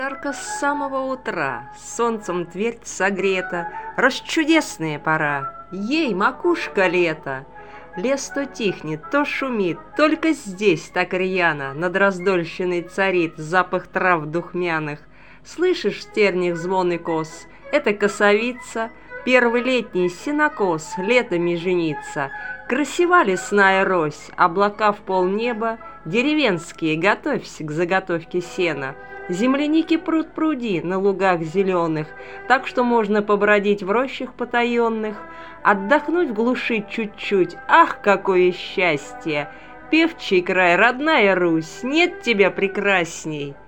Жарко с самого утра, солнцем твердь согрета, расчудесная пора, ей макушка лета. Лес то тихнет, то шумит, только здесь так рьяно над раздольщиной царит запах трав духмяных. Слышишь в стернях звон и кос? Это косовица, первый летний сенокос, летами женится. Красива лесная рось, облака в полнеба, деревенские, готовься к заготовке сена. Земляники пруд-пруди на лугах зеленых, так что можно побродить в рощах потаенных, отдохнуть в глуши чуть-чуть, ах, какое счастье! Певчий край, родная Русь, нет тебя прекрасней!